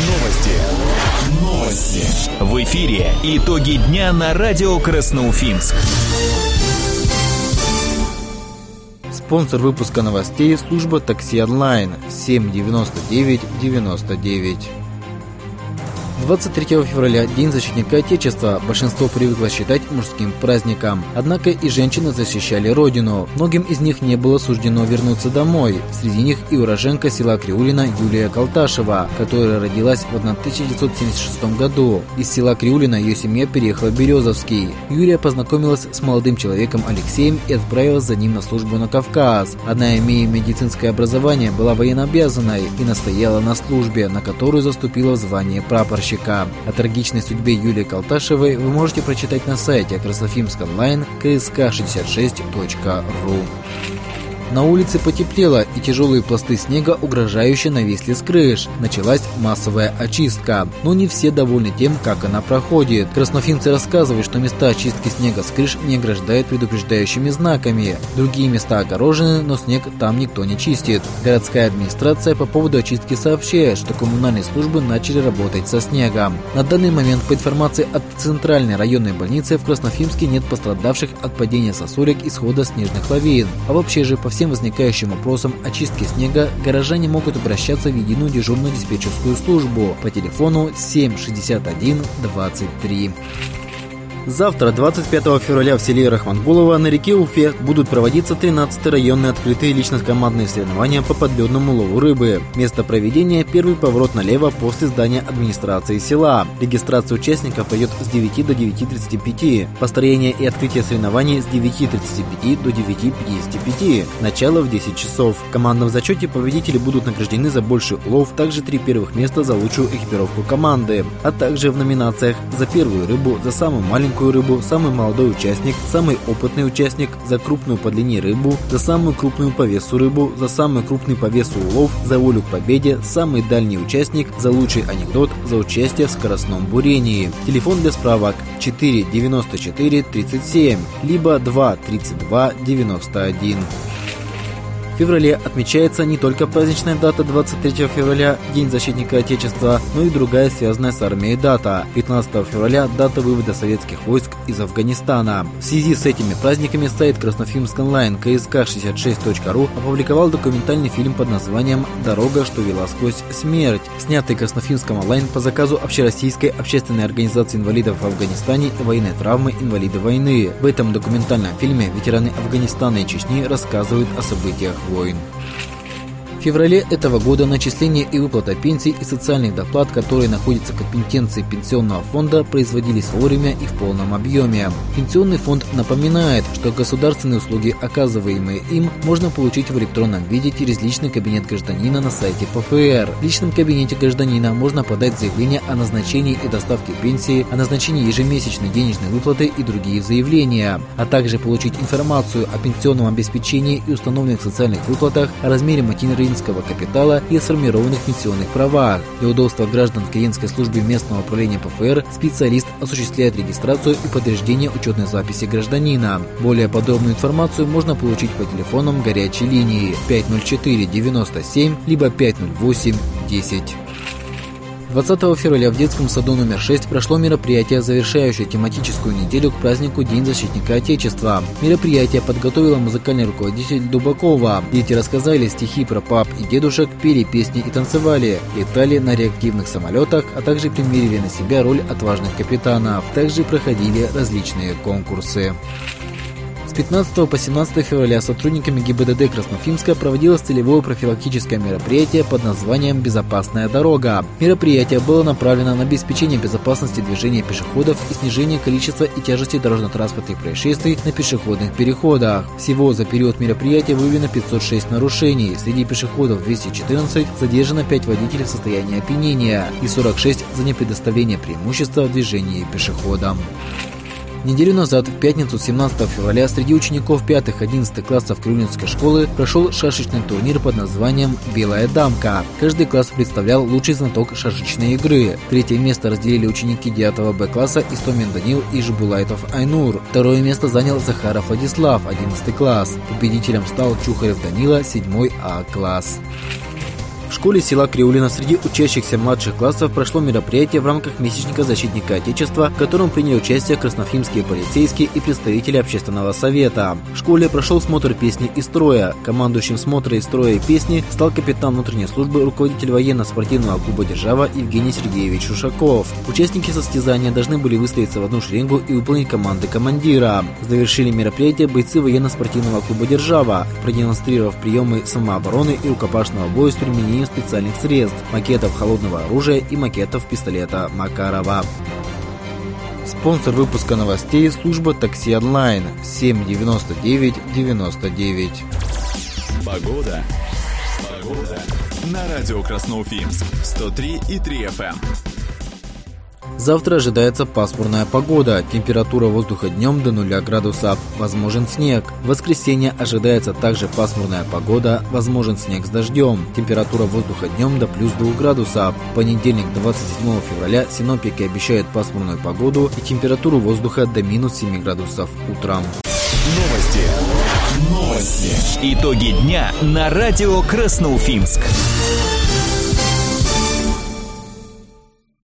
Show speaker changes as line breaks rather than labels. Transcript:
Новости. В эфире итоги дня на радио Красноуфимск.
Спонсор выпуска новостей – служба такси онлайн 79999. 23 февраля – День защитника Отечества. Большинство привыкло считать мужским праздником. Однако и женщины защищали Родину. Многим из них не было суждено вернуться домой. Среди них и уроженка села Криулино Юлия Калташева, которая родилась в 1976 году. Из села Криулино ее семья переехала в Березовский. Юлия познакомилась с молодым человеком Алексеем и отправилась за ним на службу на Кавказ. Она, имея медицинское образование, была военнообязанной и настояла на службе, на которую заступила в звание прапорщика. О трагичной судьбе Юлии Калташевой вы можете прочитать на сайте Красноуфимск онлайн ksk66.ru. На улице потеплело, и тяжелые пласты снега угрожающе нависли с крыш. Началась массовая очистка. Но не все довольны тем, как она проходит. Красноуфимцы рассказывают, что места очистки снега с крыш не ограждают предупреждающими знаками. Другие места огорожены, но снег там никто не чистит. Городская администрация по поводу очистки сообщает, что коммунальные службы начали работать со снегом. На данный момент, по информации от Центральной районной больницы, в Красноуфимске нет пострадавших от падения сосулек и схода снежных лавин. А вообще же по всем возникающим вопросам очистки снега горожане могут обращаться в единую дежурную диспетчерскую службу по телефону 7 61 23. Завтра, 25 февраля, в селе Рахмангулово на реке Уфе будут проводиться 13-й районные открытые лично-командные соревнования по подледному лову рыбы. Место проведения – первый поворот налево после здания администрации села. Регистрация участников пойдет с 9 до 9:35. Построение и открытие соревнований с 9:35 до 9:55. Начало в 10 часов. В командном зачете победители будут награждены за больший улов, также 3 первых места за лучшую экипировку команды, а также в номинациях за первую рыбу, за самую маленькую рыбу, самый молодой участник, самый опытный участник, за крупную по длине рыбу, за самую крупную по весу рыбу, за самый крупный по весу улов, за волю к победе, самый дальний участник, за лучший анекдот, за участие в скоростном бурении. Телефон для справок 4 94 37, либо 2 32 91. В феврале отмечается не только праздничная дата 23 февраля, День защитника Отечества, но и другая связанная с армией дата. 15 февраля – дата вывода советских войск из Афганистана. В связи с этими праздниками сайт Красноуфимск онлайн ksk66.ru опубликовал документальный фильм под названием «Дорога, что вела сквозь смерть», снятый Красноуфимском онлайн по заказу Общероссийской общественной организации инвалидов в Афганистане и военной травмы «Инвалиды войны». В этом документальном фильме ветераны Афганистана и Чечни рассказывают о событиях войн. В феврале этого года начисление и выплата пенсий и социальных доплат, которые находятся в компетенции Пенсионного фонда, производились вовремя и в полном объеме. Пенсионный фонд напоминает, что государственные услуги, оказываемые им, можно получить в электронном виде через личный кабинет гражданина на сайте ПФР. В личном кабинете гражданина можно подать заявление о назначении и доставке пенсии, о назначении ежемесячной денежной выплаты и другие заявления, а также получить информацию о пенсионном обеспечении и установленных социальных выплатах, о размере материнского капитала и о сформированных пенсионных правах. Для удобства граждан в клиентской службе местного управления ПФР специалист осуществляет регистрацию и подтверждение учетной записи гражданина. Более подробную информацию можно получить по телефонам горячей линии 504 97 либо 508 10. 20 февраля в детском саду номер 6 прошло мероприятие, завершающее тематическую неделю к празднику День защитника Отечества. Мероприятие подготовила музыкальный руководитель Дубакова. Дети рассказали стихи про пап и дедушек, пели песни и танцевали, летали на реактивных самолетах, а также примерили на себя роль отважных капитанов. Также проходили различные конкурсы. С 15 по 17 февраля сотрудниками ГИБДД Красноуфимска проводилось целевое профилактическое мероприятие под названием «Безопасная дорога». Мероприятие было направлено на обеспечение безопасности движения пешеходов и снижение количества и тяжести дорожно-транспортных происшествий на пешеходных переходах. Всего за период мероприятия выявлено 506 нарушений. Среди пешеходов 214, задержано 5 водителей в состоянии опьянения и 46 за непредоставление преимущества в движении пешеходам. Неделю назад, в пятницу 17 февраля, среди учеников 5-11 классов Криулинской школы прошел шашечный турнир под названием «Белая дамка». Каждый класс представлял лучший знаток шашечной игры. Третье место разделили ученики 9 Б класса Истомин Данил и Жбулайтов Айнур. Второе место занял Захаров Владислав, 11 класс. Победителем стал Чухарев Данила, 7 А класс. В В школе села Криулино среди учащихся младших классов прошло мероприятие в рамках месячника защитника Отечества, в котором приняли участие красноуфимские полицейские и представители общественного совета. В школе прошел смотр песни и строя. Командующим смотра и строя и песни стал капитан внутренней службы, руководитель военно-спортивного клуба «Держава» Евгений Сергеевич Шушаков. Участники состязания должны были выстроиться в одну шеренгу и выполнить команды командира. Завершили мероприятие бойцы военно-спортивного клуба «Держава», продемонстрировав приемы самообороны и рукопашного боя с применением специальных средств, макетов холодного оружия и макетов пистолета Макарова. Спонсор выпуска новостей – служба такси онлайн 79999.
Погода на радио Красноуфимск 103,3 FM.
Завтра ожидается пасмурная погода. Температура воздуха днем до 0 градусов. Возможен снег. В воскресенье ожидается также пасмурная погода. Возможен снег с дождем. Температура воздуха днем до плюс 2 градусов. В понедельник, 27 февраля, синоптики обещают пасмурную погоду и температуру воздуха до минус 7 градусов утром.
Новости. Итоги дня на радио Красноуфимск.